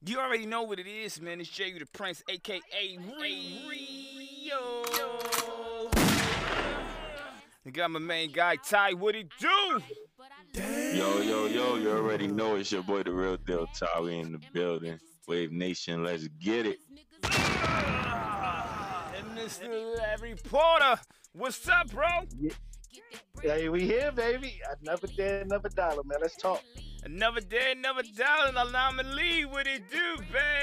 You already know what it is, man. It's Jay the Prince, aka Rio. I got my main guy Ty. What he do? Yo, yo, yo, you already know it's your boy, the real deal, Tari in the building. Wave Nation, let's get it. And Mr. Larry Porter, what's up, bro? Yeah. Hey, we here, baby. Another day, another dollar, man. Let's talk. Another day, another dollar. Allow me to lead. What it do,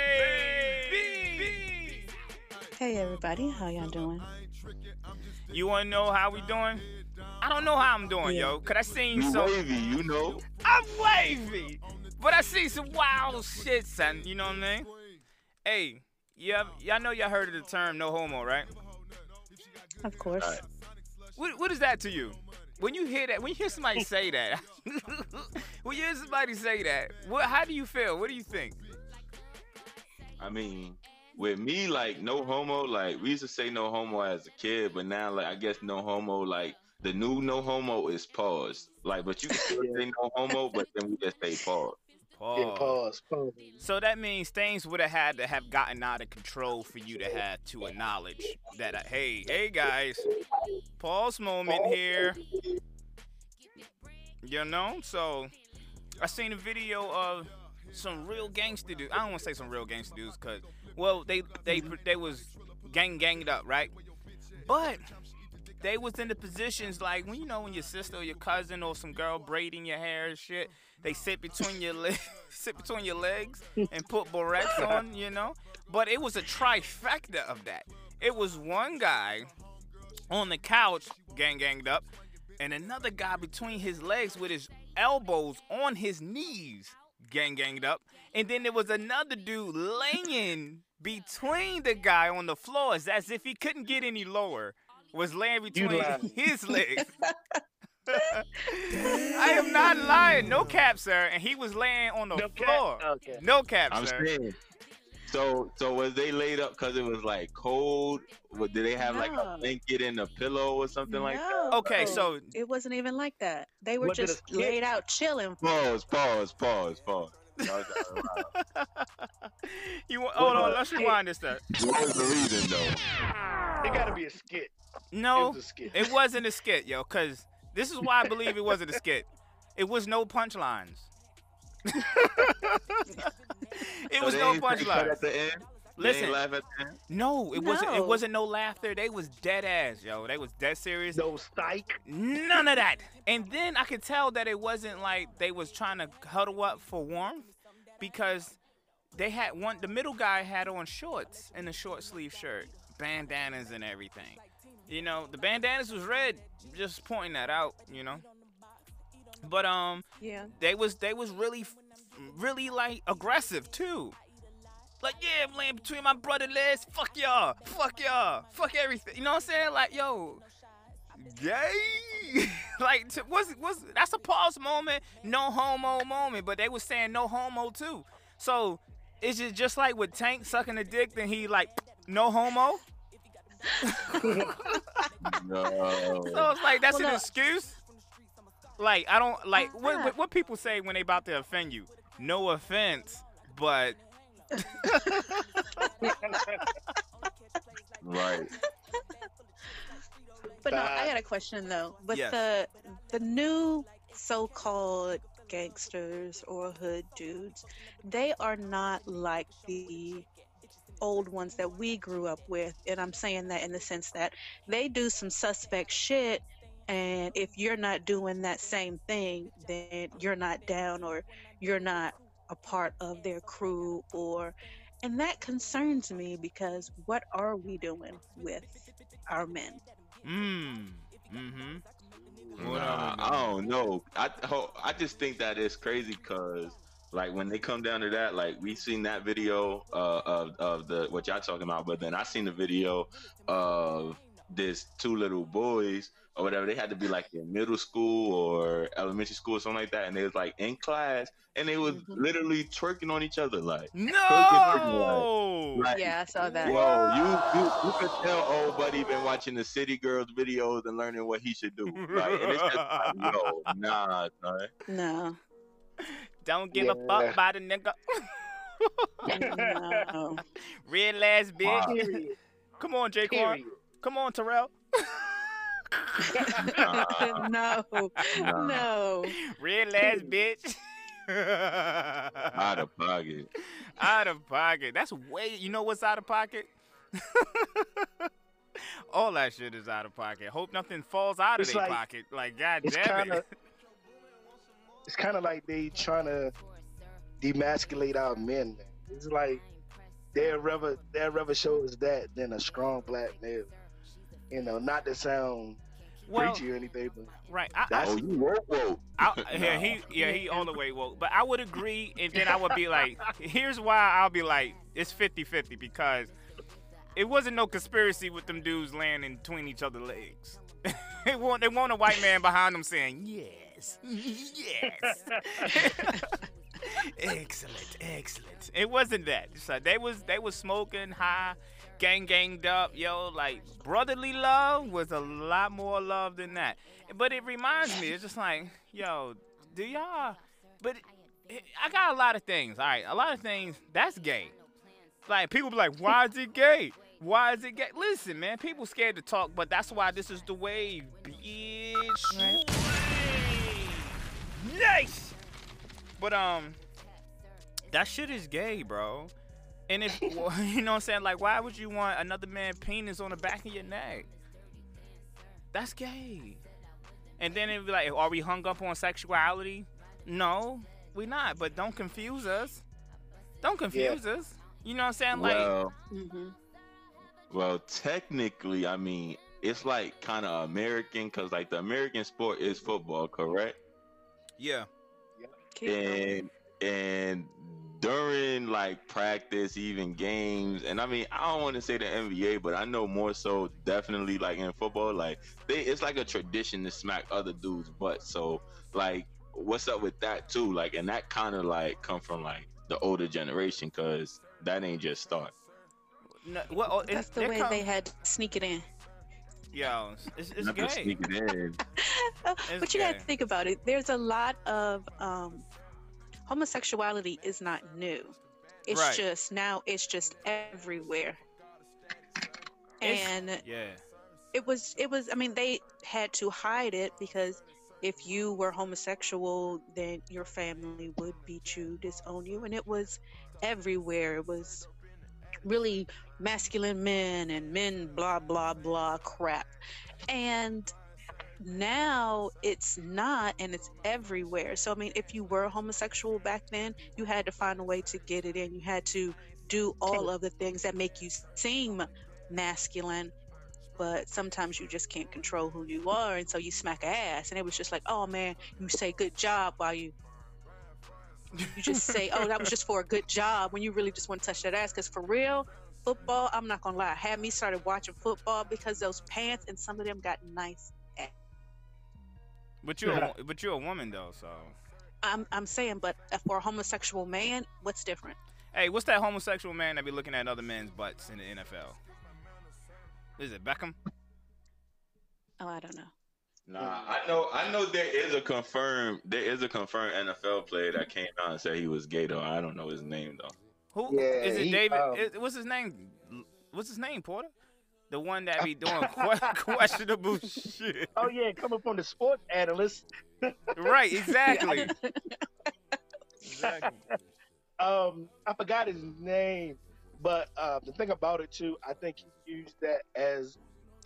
baby? Hey everybody, how y'all doing? You wanna know how we doing? I don't know how I'm doing, yo. Cause I seen You some. wavy, you know. I'm wavy, but I see some wild shit, son. You know what I mean? Hey, y'all know y'all heard of the term "no homo," right? Of course. All right. What is that to you? When you hear that, when you hear somebody say that, when you hear somebody say that, how do you feel? What do you think? I mean, with me, like, no homo, like, we used to say no homo as a kid, but now, like, I guess no homo, like, the new no homo is pause. Like, but you can still say no homo, but then we just say pause. Yeah, pause. So that means things would have had to have gotten out of control for you to have to acknowledge that, hey guys, pause moment here. You know? So I seen a video of some real gangster dudes. I don't want to say some real gangster dudes because, well, they was ganged up, right? But they was in the positions like when when your sister or your cousin or some girl braiding your hair and shit, they sit between your legs and put barrettes on, you know. But it was a trifecta of that. It was one guy on the couch ganged up, and another guy between his legs with his elbows on his knees ganged up, and then there was another dude laying between the guy on the floor as if he couldn't get any lower. Was laying between his legs. I am not lying. No cap, sir. And he was laying on the floor. Okay. No cap, I'm sir. saying. So was they laid up because it was like cold? Did they have like a No. blanket and a pillow or something like that? Okay, so it wasn't even like that. They were Was it a just skit? laid out chilling. Pause. Y'all hold on, let's rewind this stuff. What was the reason though? It gotta be a skit. No, It was a skit. it wasn't a skit, yo, because this is why I believe it wasn't a skit. It was no punchlines. It was no punchlines. At the end? They Listen, ain't laugh at the end? no, it wasn't. It No. wasn't no laughter. They was dead ass, yo. They was dead serious. No psych. None of that. And then I could tell that it wasn't like they was trying to huddle up for warmth because they had one. The middle guy had on shorts and a short sleeve shirt, bandanas and everything. You know, the bandanas was red. Just pointing that out. You know. But Yeah. they was really like aggressive too. Like, yeah, I'm laying between my brother legs. Fuck y'all. Fuck everything. You know what I'm saying? Like, yo, gay. Like, that's a pause moment, no homo moment. But they was saying no homo too. So is it just like with Tank sucking a dick, then he like no homo? No. So it's like that's Well, an no. excuse. Like I don't like Uh-huh. what people say when they about to offend you. No offense, but Right. But no, I got a question though. With Yes. the new so-called gangsters or hood dudes, they are not like the old ones that we grew up with, and I'm saying that in the sense that they do some suspect shit, and if you're not doing that same thing, then you're not down or you're not a part of their crew, or and that concerns me because what are we doing with our men? mm-hmm. Nah, I don't know. I just think that it's crazy because like when they come down to that, like we seen that video of the what y'all talking about, but then I seen the video of this two little boys or whatever. They had to be like in middle school or elementary school or something like that, and they was like in class and they was Mhm. literally twerking on each other like. No. Like, Yeah, I saw that. whoa, you could tell old buddy been watching the City Girls videos and learning what he should do. Like, and it's just like, yo, nah, son. No. Don't give a fuck Yeah. by the nigga. No. Red ass bitch. Wow. Period. Come on, Jaquan. Period. Come on, Terrell. No. Nah, No. Red ass bitch. out of pocket. Out of pocket. That's way. You know what's out of pocket? All that shit is out of pocket. Hope nothing falls out of It's their like- pocket. Like, god It's damn kind it. of it's kind of like they trying to demasculate our men. It's like they'd rather show us that than a strong black male. You know, not to sound Well, preachy or anything, but right. Oh, you woke. He all the way woke. But I would agree, and then I would be like, here's why I'll be like, it's 50-50 because it wasn't no conspiracy with them dudes laying in between each other's legs. They want a white man behind them saying, yes, yes. Excellent. It wasn't that. So they was smoking high, ganged up, yo. Like brotherly love was a lot more love than that. But it reminds me, it's just like, yo, do y'all? But I got a lot of things. All right, a lot of things that's gay. Like people be like, why is it gay? Why is it gay? Listen, man, people scared to talk, but that's why this is the wave, bitch. Right. Nice. But that shit is gay, bro. And if you know what I'm saying, like, why would you want another man's penis on the back of your neck? That's gay. And then it'd be like, are we hung up on sexuality? No, we not. But don't confuse us. Don't confuse us. You know what I'm saying? Like, Mm-hmm. Well, technically, I mean, it's like kind of American because like the American sport is football, correct? yeah. And during like practice, even games, and I mean, I don't want to say the NBA, but I know more so definitely like in football, like it's like a tradition to smack other dudes' butts. So like, what's up with that too? Like, and that kind of like come from like the older generation because that ain't just start. No, well, That's the way they had to sneak it in. Yo, it's Not to gay. sneak it in. But you got gay. to think about it. There's a lot of homosexuality is not new. It's Right. just now it's just everywhere. And Yeah. it was I mean they had to hide it because if you were homosexual then your family would beat you, disown you, and it was everywhere. It was really masculine men and men blah blah blah crap. And now it's not, and it's everywhere. So I mean, if you were homosexual back then, you had to find a way to get it in. You had to do all of the things that make you seem masculine, but sometimes you just can't control who you are, and so you smack a ass. And it was just like, oh man, you say good job while you just say, oh, that was just for a good job, when you really just want to touch that ass. Because for real, football, I'm not gonna lie, had me started watching football because those pants, and some of them got nice. But you're a woman though, so. I'm saying, but for a homosexual man, what's different? Hey, what's that homosexual man that be looking at other men's butts in the NFL? Is it Beckham? Oh, I don't know. Nah, I know there is a confirmed NFL player that came out and said he was gay though. I don't know his name though. Who Yeah, is it? he, David? What's his name? What's his name, Porter? The one that be doing questionable shit. Oh yeah, coming from the sports analyst. Right, exactly. Exactly. I forgot his name, but the thing about it too, I think he used that as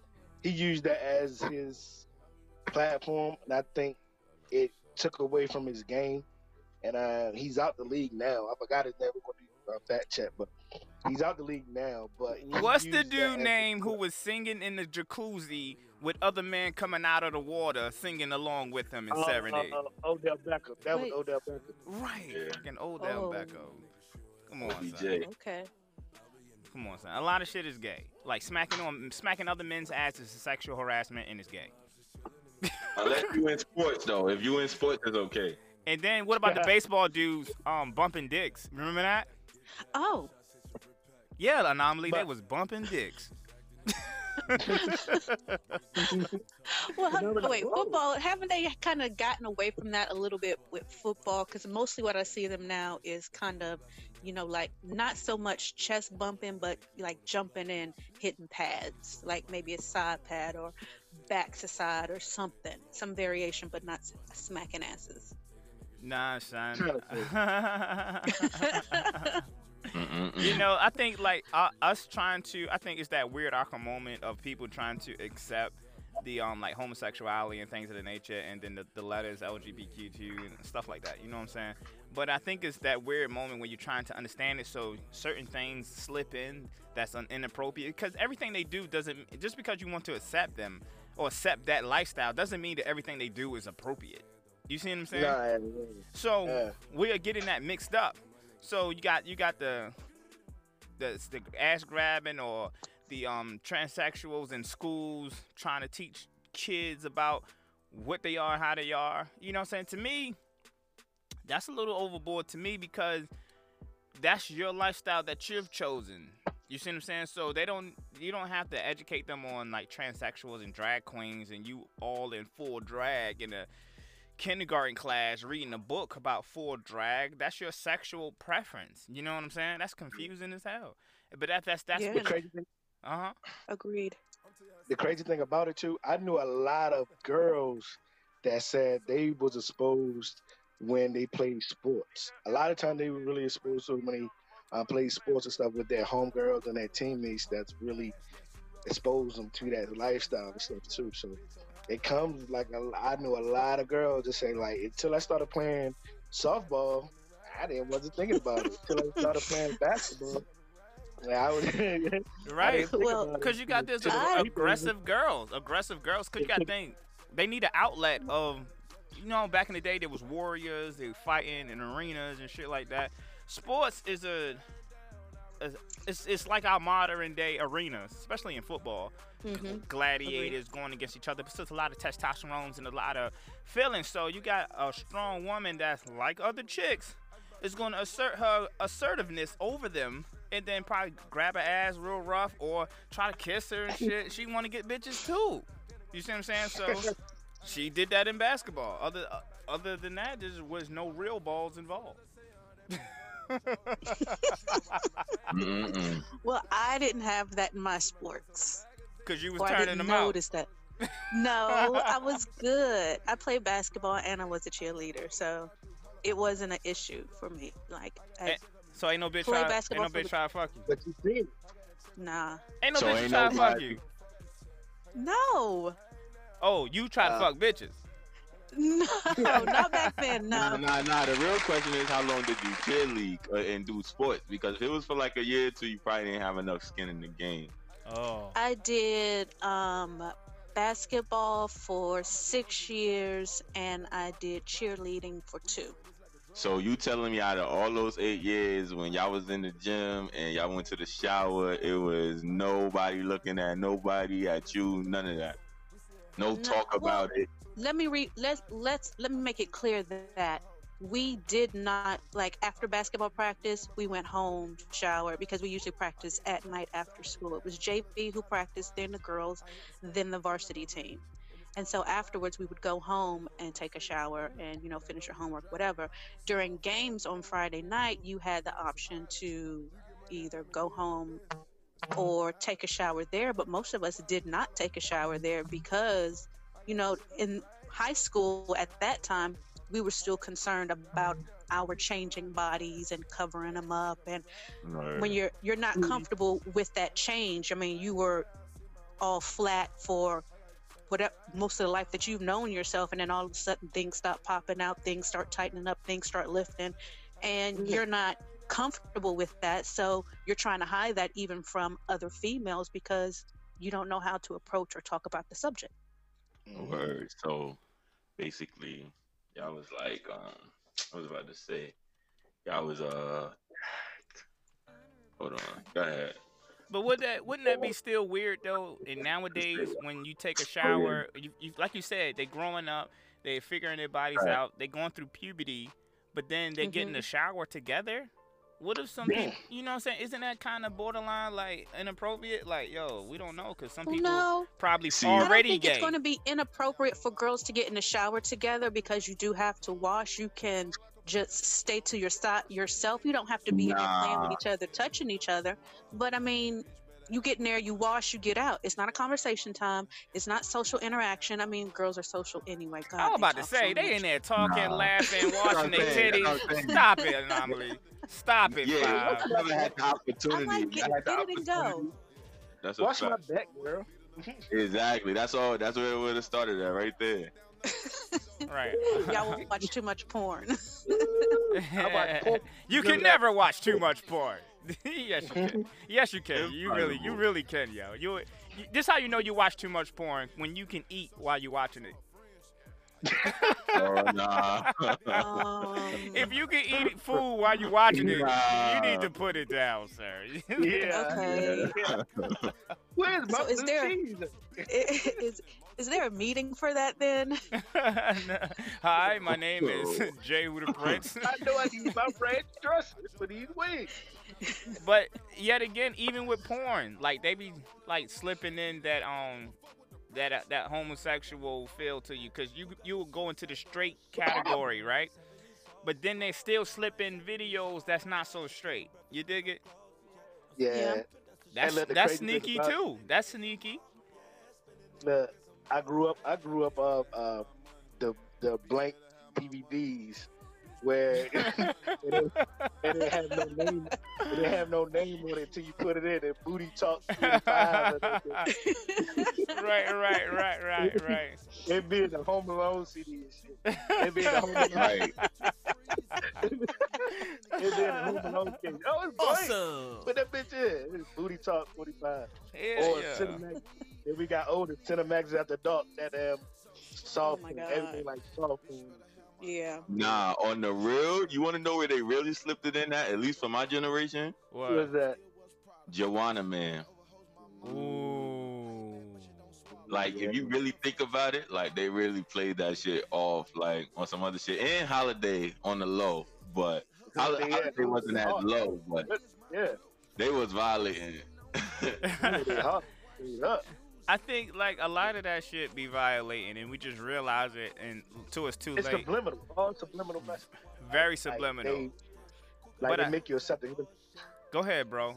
his platform, and I think it took away from his game. And he's out the league now. I forgot his name. We're going to do fact check, but he's out the league now. But he What's the used that dude as- name who was singing in the jacuzzi with other men coming out of the water singing along with him in Serenade? Odell Beckham. That Wait. was Odell Beckham. Right, Yeah. fucking Odell Oh. Beckham. Come on, son. OBJ. Okay. Come on, son. A lot of shit is gay. Like smacking other men's asses is sexual harassment and it's gay. Unless you in sports though. If you in sports, it's okay. And then what about the baseball dudes bumping dicks? Remember that? Oh, Yeah, Anomaly, they But- was bumping dicks. Well, And I'm like, wait, whoa. football, haven't they kind of gotten away from that a little bit with football? Because mostly what I see them now is kind of, like not so much chest bumping, but like jumping and hitting pads, like maybe a side pad or back to side or something, some variation, but not smacking asses. Nah, son. Kind of I think like us trying to. I think it's that weird awkward moment of people trying to accept the like homosexuality and things of the nature, and then the letters LGBTQ and stuff like that. You know what I'm saying? But I think it's that weird moment when you're trying to understand it, so certain things slip in that's inappropriate. Because everything they do doesn't just because you want to accept them or accept that lifestyle doesn't mean that everything they do is appropriate. You see what I'm saying? Nah, So yeah. we are getting that mixed up. So you got the ass grabbing or the transsexuals in schools trying to teach kids about what they are, how they are. You know what I'm saying? To me, that's a little overboard to me because that's your lifestyle that you've chosen. You see what I'm saying? So you don't have to educate them on like transsexuals and drag queens and you all in full drag in a kindergarten class reading a book about full drag. That's your sexual preference. You know what I'm saying? That's confusing as hell. But that's Yeah. The crazy thing, Agreed. the crazy thing about it too, I knew a lot of girls that said they was exposed when they played sports. A lot of time they were really exposed to when they played sports and stuff with their homegirls and their teammates. That's really exposed them to that lifestyle and stuff too. So it comes like I knew a lot of girls that say like until I started playing softball, wasn't thinking about it. Until I started playing basketball, I was right. Well, Because you got this aggressive girls. Because you got to think, they need an outlet of, back in the day there was warriors, they were fighting in arenas and shit like that. Sports is it's like our modern day arenas, especially in football. Gladiators going against each other. But there's a lot of testosterone and a lot of feelings. So you got a strong woman that's like other chicks is going to assert her assertiveness over them and then probably grab her ass real rough or try to kiss her and shit. She want to get bitches too. You see what I'm saying? So she did that in basketball. Other than that, there was no real balls involved. Well, I didn't have that in my sports. Because you was Or I turning didn't them out. notice that. No, I was good. I played basketball and I was a cheerleader, so it wasn't an issue for me. Like, So ain't no bitch play try basketball to fuck you. But you see, nah. Ain't no So bitch ain't try to fuck nobody- you. No. Oh, you try to fuck bitches. No, not back then. No. Nah. The real question is, how long did you cheerlead and do sports? Because if it was for like a year or two, you probably didn't have enough skin in the game. Oh. I did basketball for 6 years and I did cheerleading for 2. So you telling me out of all those 8 years, when y'all was in the gym and y'all went to the shower, it was nobody looking at nobody, at you, none of that. No talk about it. Let me make it clear that we did not, like, after basketball practice, we went home, showered, because we usually practice at night after school. It was JV who practiced, then the girls, then the varsity team. And so afterwards, we would go home and take a shower and, finish your homework, whatever. During games on Friday night, you had the option to either go home or take a shower there. But most of us did not take a shower there because, in high school at that time, we were still concerned about our changing bodies and covering them up. And when you're not comfortable with that change, I mean, you were all flat for whatever most of the life that you've known yourself, and then all of a sudden things start popping out, things start tightening up, things start lifting, and you're not comfortable with that. So you're trying to hide that even from other females because you don't know how to approach or talk about the subject. Word. So basically, y'all was like, I was about to say, y'all was hold on, go ahead. But wouldn't that be still weird though? And nowadays, when you take a shower, you like you said, they growing up, they figuring their bodies out, they going through puberty, but then they get in the shower together. What if some people, you know what I'm saying? Isn't that kind of borderline like inappropriate? Like, yo, we don't know because some people No, probably I don't already think it's gay. going to be inappropriate for girls to get in the shower together because you do have to wash. You can just stay to your side yourself. You don't have to be in there playing with Nah, each other, touching each other. But I mean, you get in there, you wash, you get out. It's not a conversation time. It's not social interaction. I mean, girls are social anyway. I God, was they about to talk say so they in much. there talking, nah. laughing, That's what washing I'm their saying. That's what titties. I'm saying. Stop it, Anomaly. Stop it, Yeah, Five. I never had the I opportunity. like I had the get it and go. opportunity. That's a Wash my fact. back, girl. Exactly. That's all. That's where it would have started at, right there. Right. Y'all will watch too much porn. I watch porn. You can never watch too much porn. Yes, you can. Yes, you can. You Impossible. really can, yo. This how you know you watch too much porn when you can eat while you watching it. Oh nah. If you can eat food while you watching it, you Nah. need to put it down, sir. Yeah. Okay. Yeah. Where's my So is there- cheese? Is there a meeting for that then? Hi, my name is Jay with a Prince. I know I need my French dressing for these wings. But yet again, even with porn, like they be like slipping in that that homosexual feel to you, because you will go into the straight category, right? But then they still slip in videos that's not so straight. You dig it? Yeah. That's look, the that's crazy thing sneaky about- too. That's sneaky. Look, I grew up the blank DVDs where it didn't have no name. It didn't have no name on it until you put it in. And Booty Talk 25. Right. It being the Home Alone CD and shit. It being the Home Alone. Right. It being the Home Alone case. Oh, it's blank. Awesome. Put that bitch in. It's Booty Talk 45. Yeah, Or yeah. Cinemax. Then we got older Cinemax after dark. That soft my food, God. everything like soft food. Yeah. Nah, on the real, you want to know where they really slipped it in at least for my generation? Who was What? that? Joanna Man. Ooh. Like, if you really think about it, like, they really played that shit off, like, on some other shit. And Holiday on the low, but Holiday wasn't as low, but Yeah. they was violating. They hot. They up. I think like a lot of that shit be violating, and we just realize it, and till it's too It's late. subliminal. All subliminal message. Very Like, subliminal. Like But they I- make you accept it. Go ahead, bro.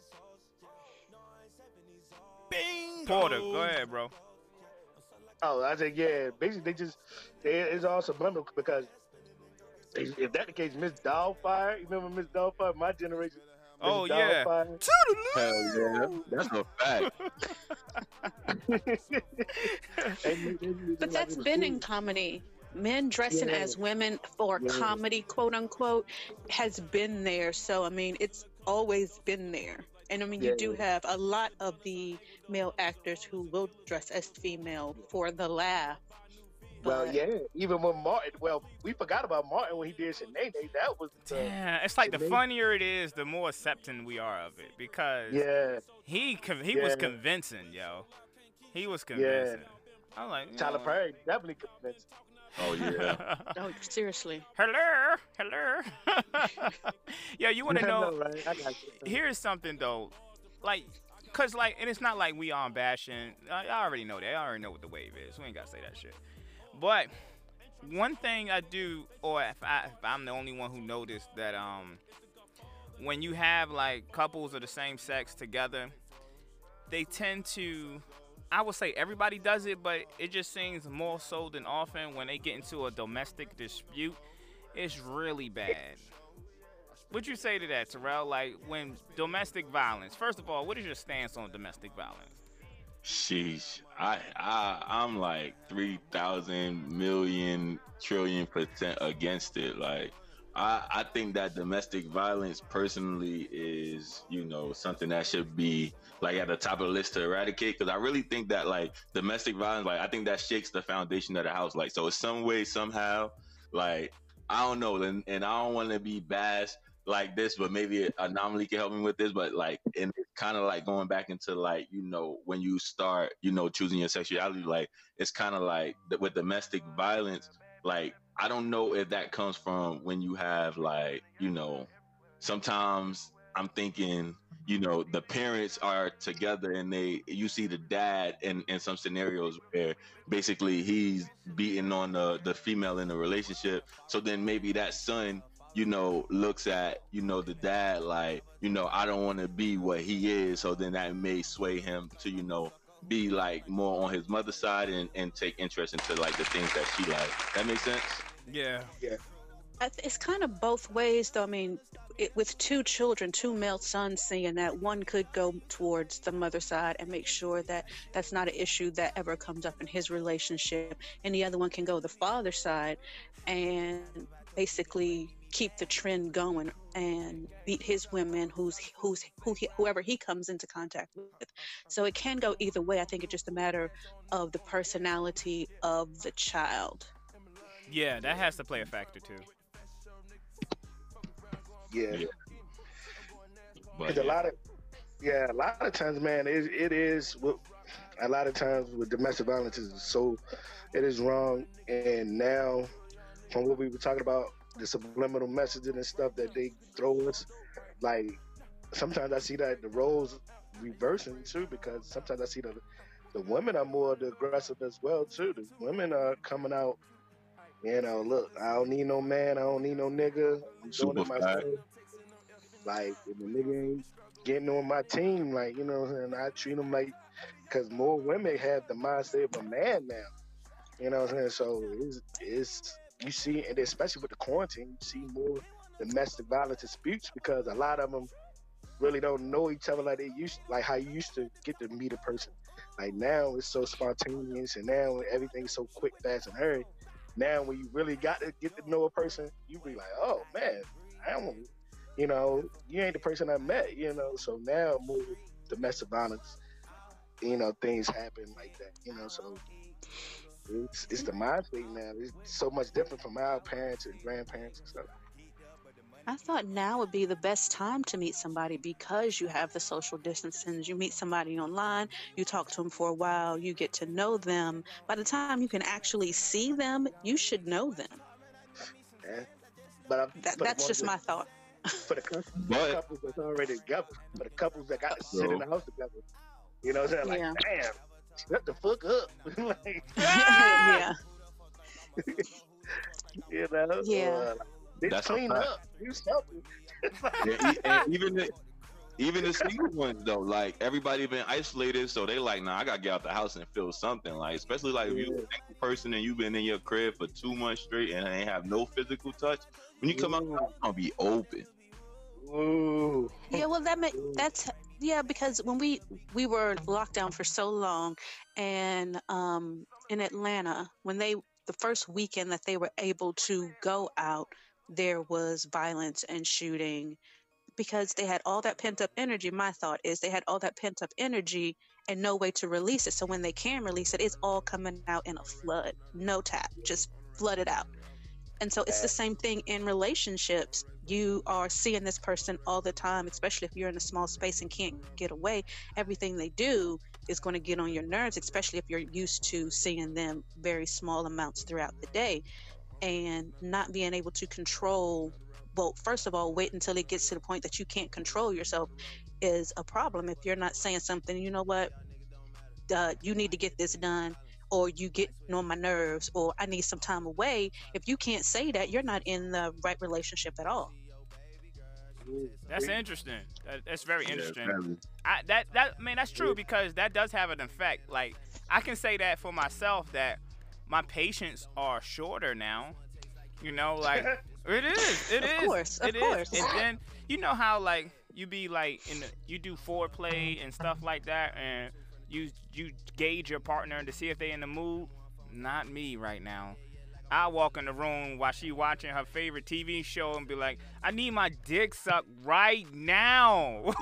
Porter, go ahead, bro. Oh, I said, yeah. Basically, it's all subliminal because if that's the case, Miss Doubtfire, you remember Miss Doubtfire? My generation. Miss Oh, yeah. Doubtfire. Hell yeah. That's a fact. But that's been in comedy. Men dressing Yeah. as women for Yeah. comedy, quote unquote, has been there. So I mean, it's always been there. And I mean, you do Yeah. have a lot of the male actors who will dress as female for the laugh. Well, But- yeah. Even when Martin, we forgot about Martin when he did Sinead. That was Damn, it's like the Sinead. funnier it is, the more accepting we are of it, because yeah. he was Yeah. convincing, yo. He was convincing. I'm like, you Tyler know. Perry definitely convinced. Oh, yeah. Oh, seriously. hello. Yeah, you want to know? right? I got you. Here's something though, like, cause like, and it's not like we on bashing. I already know that. I already know what the wave is. We ain't gotta say that shit. But one thing I do, or if I'm the only one who noticed that, when you have like couples of the same sex together, they tend to. I would say everybody does it, but it just seems more so than often when they get into a domestic dispute, it's really bad. What'd you say to that, Terrell? Like, when domestic violence, first of all, what is your stance on domestic violence? Sheesh. I'm like 3,000 million trillion% against it. Like, I think that domestic violence personally is, something that should be like at the top of the list to eradicate. Cause I really think that like domestic violence, like I think that shakes the foundation of the house. Like, so in some way, somehow, like, I don't know. And I don't want to be bashed like this, but maybe Anomaly can help me with this. But like, and it's kind of like going back into like, when you start, choosing your sexuality, like it's kind of like with domestic violence, like, I don't know if that comes from when you have like, sometimes I'm thinking, you know, the parents are together and you see the dad in some scenarios where basically he's beating on the female in the relationship. So then maybe that son, you know, looks at, you know, the dad like, you know, I don't want to be what he is. So then that may sway him to, you know, be like more on his mother's side and take interest into like the things that she like. That makes sense? Yeah. Yeah. It's kind of both ways, though. I mean, with two children, two male sons, seeing that, one could go towards the mother side and make sure that that's not an issue that ever comes up in his relationship, and the other one can go the father side and basically keep the trend going and beat his women, whoever he comes into contact with. So it can go either way. I think it's just a matter of the personality of the child. Yeah, that has to play a factor too. Yeah. But a lot of times, man, it is. A lot of times with domestic violence it is wrong. And now, from what we were talking about, the subliminal messaging and stuff that they throw us, like sometimes I see that the roles reversing too, because sometimes I see the women are more the aggressive as well too. The women are coming out, you know, look, I don't need no man, I don't need no nigga. I'm doing it myself. Like, if the nigga ain't getting on my team, like, you know, and I treat them like, because more women have the mindset of a man now. You know what I'm saying? So it's you see, and especially with the quarantine, you see more domestic violence disputes because a lot of them really don't know each other like they used, like how you used to get to meet a person. Like now it's so spontaneous, and now everything's so quick, fast, and hurry. Now when you really got to get to know a person, you be like, oh man, I don't, you know, you ain't the person I met, you know. So now more domestic violence, you know, things happen like that, you know. So it's the mindset now. It's so much different from our parents and grandparents and stuff. I thought now would be the best time to meet somebody because you have the social distancing. You meet somebody online, you talk to them for a while, you get to know them. By the time you can actually see them, you should know them. Yeah. But that's just my thought. For the couples that's already together, for the couples that got to sit in the house together, you know what I'm saying? Like, damn, shut the fuck up. Like, yeah. You know? Yeah. That's clean up. Do something. And even the single ones though, like everybody been isolated, so they like, nah, I gotta get out the house and feel something. Like, especially like if you're a single person and you've been in your crib for 2 months straight and ain't have no physical touch, when you come out, it's gonna be open. Ooh. Yeah, well, that's because when we were locked down for so long, and in Atlanta, when the first weekend that they were able to go out, there was violence and shooting because they had all that pent up energy. My thought is they had all that pent up energy and no way to release it. So when they can release it, it's all coming out in a flood, no tap, just flood it out. And so it's the same thing in relationships. You are seeing this person all the time, especially if you're in a small space and can't get away. Everything they do is going to get on your nerves, especially if you're used to seeing them very small amounts throughout the day. And not being able to control, well, first of all, wait until it gets to the point that you can't control yourself is a problem. If you're not saying something, you know what, you need to get this done, or you get on my nerves, or I need some time away. If you can't say that, you're not in the right relationship at all. That's interesting. That's very interesting. Yeah, That's true, because that does have an effect. Like, I can say that for myself, that my patience are shorter now. You know, like it is. Of course. And then you know how like you be like you do foreplay and stuff like that, and you gauge your partner to see if they in the mood. Not me right now. I walk in the room while she watching her favorite TV show and be like, I need my dick sucked right now.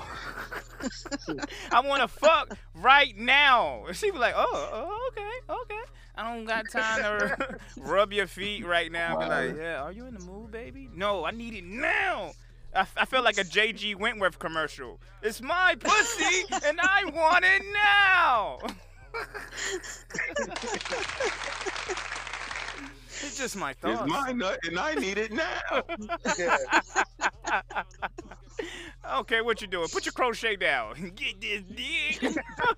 I want to fuck right now. And she be like, oh, okay. I don't got time to rub your feet right now. Be like, yeah, are you in the mood, baby? No, I need it now. I feel like a J.G. Wentworth commercial. It's my pussy, and I want it now. It's just my thoughts. It's my nut, and I need it now. I don't care what you're doing. Put your crochet down. Get this dick.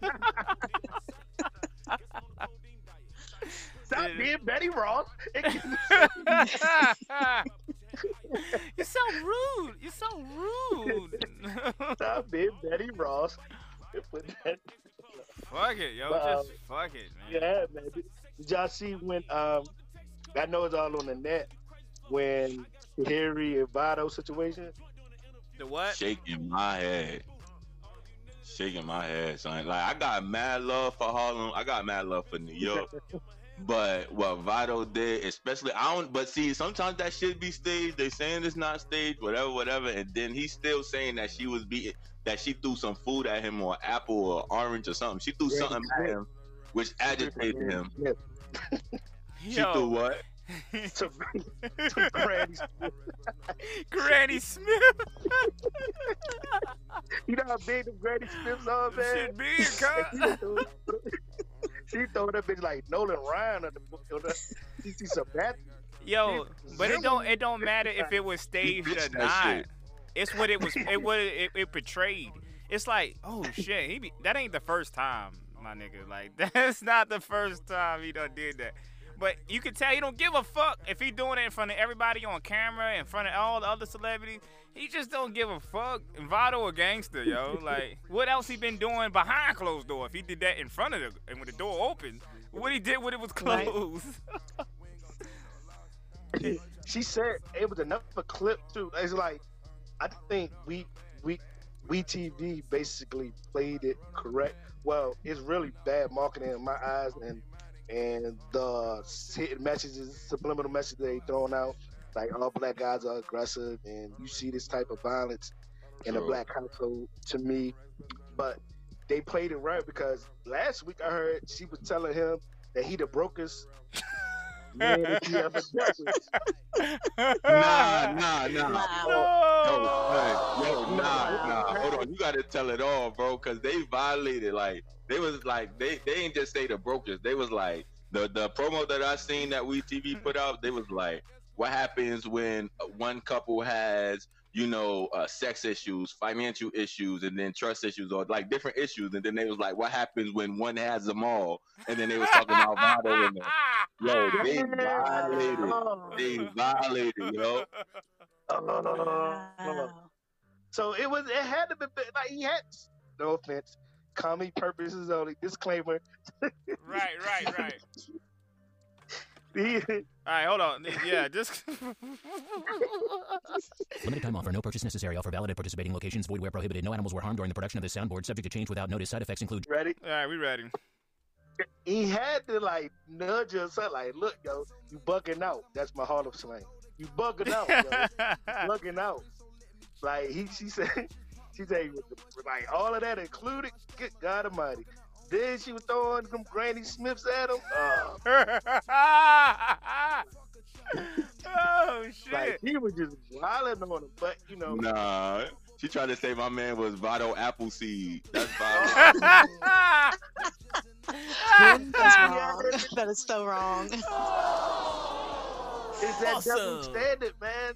Stop being Betty Ross. You're so rude. You're so rude. Stop being Betty Ross. Fuck it, yo. Just fuck it, man. Yeah, man. Did y'all see when I know it's all on the net when Harry and Vado situation? The what? Shaking my head, son. Like I got mad love for Harlem. I got mad love for New York. But what Vado did, especially but see, sometimes that shit be staged. They saying it's not staged, whatever, and then he's still saying that she was beating, that she threw some food at him or apple or orange or something. She threw something at him, which agitated him. She threw what? to Granny Smith. Granny Smith. You know how big the Granny Smiths are, man? Shit big, cuz. She throw that bitch like Nolan Ryan on the she see some bad. Yo, but it don't matter if it was staged or not. It's what it was. It portrayed. It's like, oh shit, that ain't the first time, my nigga. Like that's not the first time he done did that. But you can tell he don't give a fuck if he doing it in front of everybody on camera, in front of all the other celebrities. He just don't give a fuck. Vado a gangster, yo. Like, what else he been doing behind closed door? If he did that in front of and with the door open, what he did when it was closed? Right. She said it was another clip too. It's like, I think we TV basically played it correct. Well, it's really bad marketing in my eyes, and the hidden messages, subliminal messages they throwing out, like all black guys are aggressive, and you see this type of violence in a black household. To me, but they played it right because last week I heard she was telling him that he the brokest man that he ever dealt with. Nah. Wow. Nah. Hold on, you gotta tell it all, bro, because they violated. Like they was like they ain't just say the brokers. They was like the promo that I seen that We TV put out. They was like, what happens when one couple has, you know, sex issues, financial issues, and then trust issues, or like different issues, and then they was like, what happens when one has them all? And then they was talking about Vado and them. Yo, they violated, yo. Wow. So it had to be like he had, no offense, comedy purposes only. Disclaimer. Right. All right, hold on. Yeah, just limited time offer. No purchase necessary. Offer valid at participating locations. Void where prohibited. No animals were harmed during the production of this soundboard. Subject to change without notice. Side effects include. Ready? all right. We ready. He had to like nudge her, something like, look, yo, you bugging out. That's my Harlem slang. You bugging out, yo. You bugging out. Like she said, like all of that included. Good God Almighty. Then she was throwing them Granny Smiths at him. Oh shit! Like he was just wilding on him, but you know. Nah, she tried to say my man was Vado Appleseed. That's Vado. That's wrong. That is so wrong. It's that double standard, man.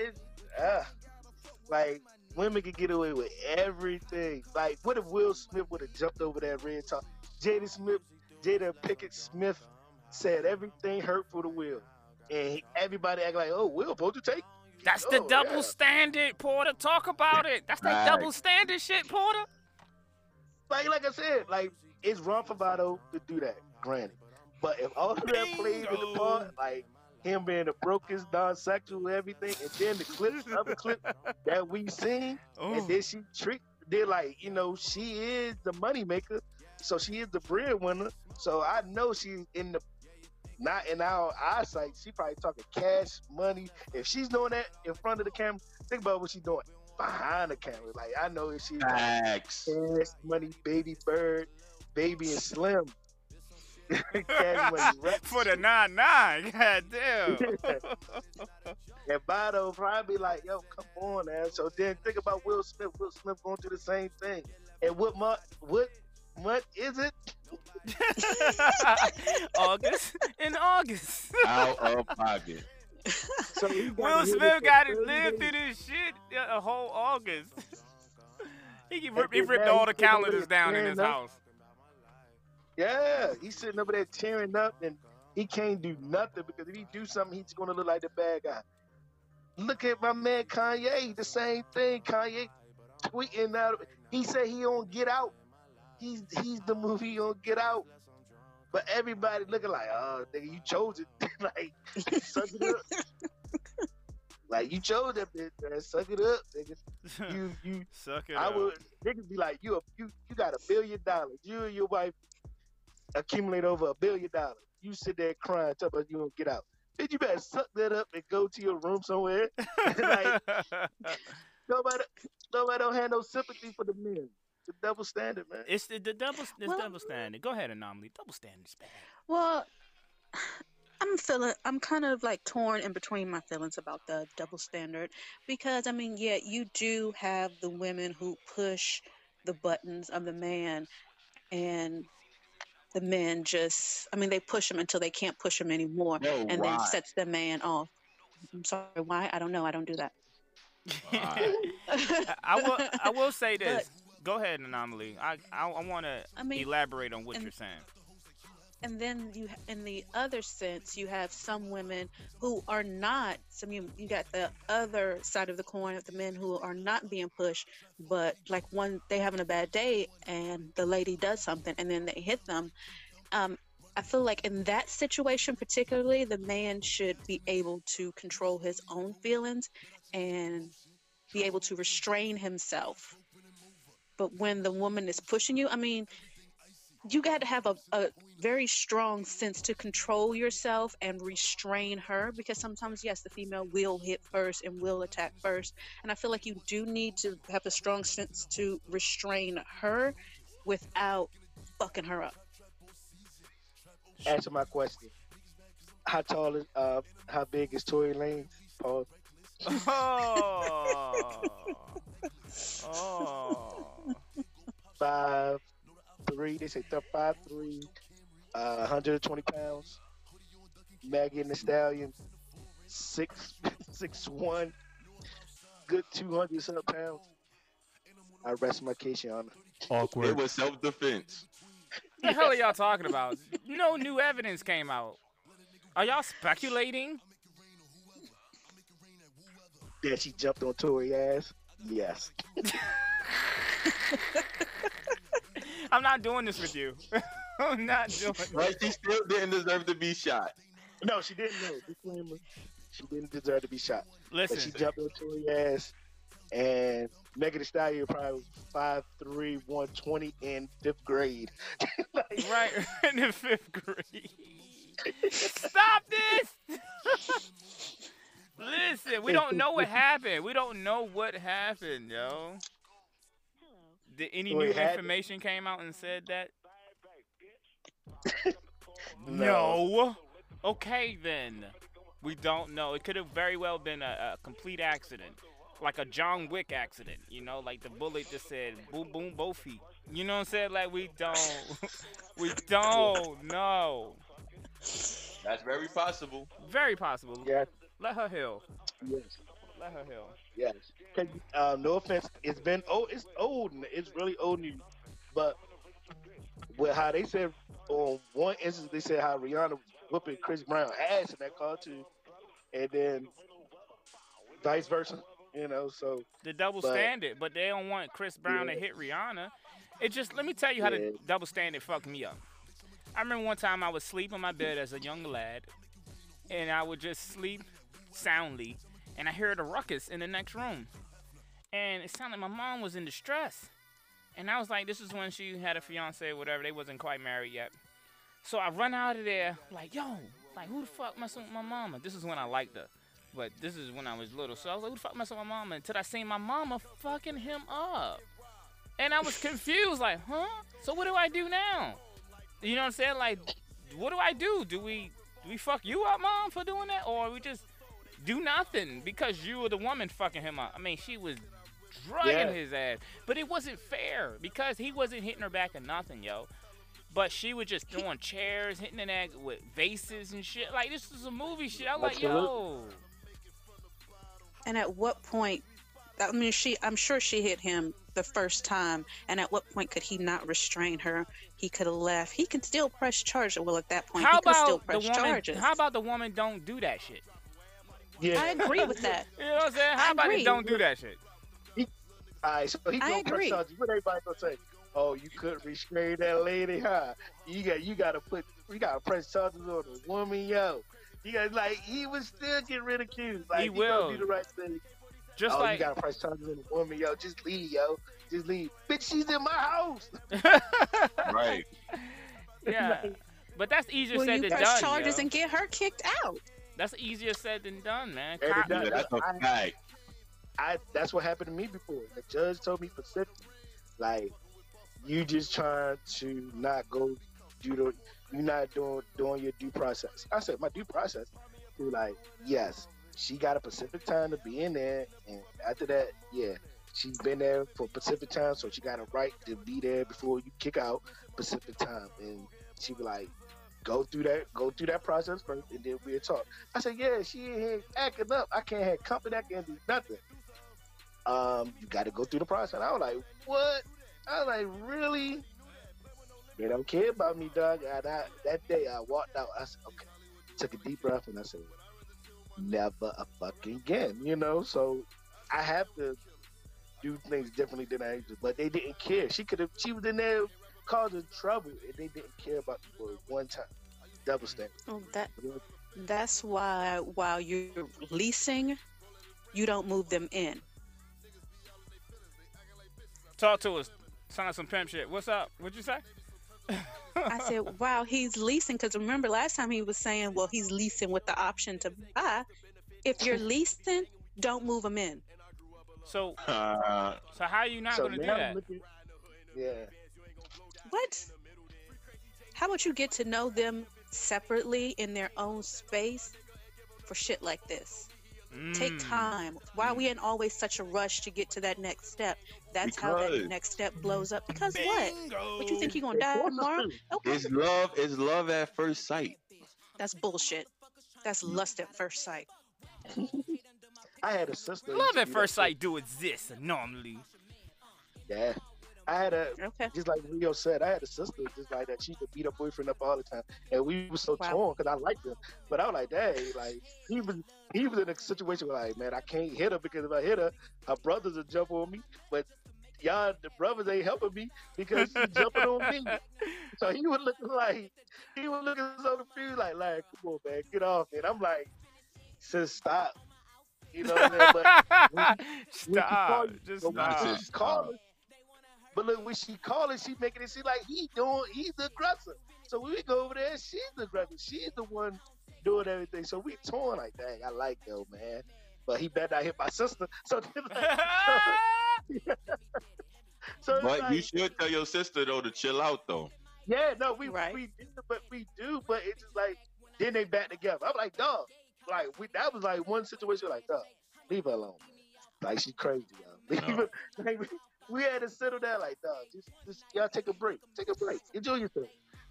Like women can get away with everything. Like, what if Will Smith would have jumped over that red top? Jada Pinkett Smith said everything hurtful to Will, and everybody act like, oh, Will supposed to take. That's the double standard, Porter. Talk about it. That's that double standard shit, Porter. Like I said, like it's wrong for Vado to do that, granted. But if all of that played in the part, like him being the brokest, non-sexual, everything, and then the other clip that we've seen, and then she they're like, you know, she is the money maker, so she is the breadwinner. So I know she's not in our eyesight. She probably talking cash money. If she's doing that in front of the camera, think about what she's doing behind the camera. Like I know if she's Facts. Like, cash money, Baby Bird, Baby and Slim. Cash money, right? For the 9-9, goddamn. And Vado probably like, yo, come on, man. So then think about Will Smith. Will Smith going through the same thing. And what month is it? August. Out of pocket. So Will Smith got to live through this shit a whole August. He ripped all the calendars down in his house. Yeah, he's sitting over there tearing up, and he can't do nothing because if he do something, he's gonna look like the bad guy. Look at my man Kanye, the same thing. Kanye tweeting out. He said he don't get out. He's the movie don't get out. But everybody looking like, oh, nigga, you chose it. Like, suck it up. Like, you chose that bitch, man. Suck it up, nigga. You suck it I up. would niggas be like, you got $1 billion. You and your wife accumulate over $1 billion. You sit there crying, talking about you don't get out. Bitch, you better suck that up and go to your room somewhere. Like, nobody don't have no sympathy for the men. The double standard, man. It's the double standard. Go ahead, Anomaly. Double standard's bad. Well, I'm kind of like torn in between my feelings about the double standard because, I mean, yeah, you do have the women who push the buttons of the man, and the men just, I mean, they push him until they can't push him anymore, and then sets the man off. I'm sorry, why? I don't know. I don't do that. I will say this. Go ahead, Anomaly. I want to elaborate on what you're saying. And then you, in the other sense, you have some women who are not. You got the other side of the coin of the men who are not being pushed, but like they having a bad day and the lady does something and then they hit them. I feel like in that situation particularly, the man should be able to control his own feelings and be able to restrain himself. But when the woman is pushing you, I mean, you got to have a very strong sense to control yourself and restrain her, because sometimes, yes, the female will hit first and will attack first. And I feel like you do need to have a strong sense to restrain her without fucking her up. Answer my question. How big is Tory Lanez? Pause. Oh. 5'3". They say 5'3", 120 pounds. Megan Thee Stallion, 6'1", good 200 some pounds. I rest my case, Your Honor. Awkward. It was self-defense. What the hell are y'all talking about? No new evidence came out. Are y'all speculating? That she jumped on Tory's ass? Yes. I'm not doing this with you. I'm not doing this. Right, she still didn't deserve to be shot. No, she didn't. No, disclaimer. She didn't deserve to be shot. Listen. But she jumped on Tory's ass, and Megan Thee Stallion probably 5'3", 120 in 5th grade. Like, right, in the 5th grade. Stop this! Listen, we don't know what happened. We don't know what happened, yo. Did any new information came out and said that? No. Okay, then. We don't know. It could have very well been a complete accident. Like a John Wick accident, you know? Like the bullet just said, boom, boom, both feet. You know what I'm saying? Like, we don't know. That's very possible. Very possible. Yeah. Let her heal. Yes. Let her heal. Yes. No offense. It's been it's old. It's really old news. But with how they said on one instance, they said how Rihanna was whooping Chris Brown ass in that car too, and then vice versa. You know, so the double standard. But they don't want Chris Brown to hit Rihanna. It just, let me tell you how the double standard fucked me up. I remember one time I would sleep in my bed as a young lad, and I would just sleep soundly, and I heard a ruckus in the next room, and it sounded like my mom was in distress, and I was like, this is when she had a fiance or whatever. They wasn't quite married yet. So I run out of there like, yo, like, who the fuck messing with my mama? This is when I liked her, but this is when I was little. So I was like, who the fuck messing with my mama? Until I seen my mama fucking him up, and I was confused, like, huh? So what do I do now? You know what I'm saying? Like, what do I do? Do we fuck you up, mom, for doing that, or we just do nothing because you were the woman fucking him up? I mean, she was drugging his ass, but it wasn't fair because he wasn't hitting her back or nothing, yo. But she was just throwing chairs, hitting an egg with vases and shit. Like, this was a movie shit. I was like, yo. And at what point, I mean, I'm sure she hit him the first time, and at what point could he not restrain her? He could have left. He can still press charges. Well, at that point, he could still press charges. How about the woman don't do that shit? Yeah, I agree with that. You know what I'm saying? How about it don't do that shit? All right, so he gonna press charges. What everybody gonna say? Oh, you couldn't restrain that lady, huh? You gotta press charges on a woman, yo. You got he was still get ridiculed. Like he will do the right thing. Just you gotta press charges on a woman, yo. Just leave, yo. Just leave. Bitch, she's in my house. Right. Yeah. But that's easier said than done. Press charges and get her kicked out. That's easier said than done, man. That's a fact. That's what happened to me before. The judge told me specifically, like, you just trying to not go you're not doing your due process. I said, my due process? He was like, yes, she got a Pacific time to be in there, and after that, yeah, she's been there for Pacific time, so she got a right to be there before you kick out Pacific time. And she was like, go through that process first, and then we'll talk. I said, yeah, she ain't here acting up. I can't have company. I can't do nothing. You got to go through the process. I was like, what? I was like, really? They don't care about me, dog. That day I walked out. I said, okay. Took a deep breath and I said, never a fucking again. You know, so I have to do things differently than I used to. But they didn't care. She was in there causing trouble, and they didn't care about me for one time. Double standard. Oh, that's why while you're leasing, you don't move them in. Talk to us. Sound like some pimp shit. What's up? What'd you say? I said, wow, he's leasing. Because remember last time he was saying, well, he's leasing with the option to buy. If you're leasing, don't move them in. So how are you not going to do that? Yeah. What? How about you get to know them separately in their own space for shit like this? Take time. Why are we in always such a rush to get to that next step? That's how that next step blows up. Because what? What you think you're gonna die tomorrow? Okay. It's love at first sight. That's bullshit. That's lust at first sight. I had a sister. Love at first sight do exist normally. Yeah. Just like Rio said, I had a sister just like that. She could beat her boyfriend up all the time, and we were so torn because I liked him, but I was like, dang, like he was in a situation where like, man, I can't hit her because if I hit her, her brothers will jump on me, but y'all, the brothers ain't helping me because she's jumping on me. So he was looking so confused, like, come on, man, get off, man. I'm like, sis, stop. You know what I mean? But Just stop. But look, when she calling, she making it seem like he's the aggressor. So when we go over there, she's the aggressor. She's the one doing everything. So we torn like, dang, I like yo, man. But he better not hit my sister. So but like, you should tell your sister though to chill out though. Yeah, no, we do, but it's just like then they back together. I'm like, dog, like that was like one situation like, dog, leave her alone. Like she's crazy, yo. We had to settle down like, dog, just y'all take a break. Enjoy yourself.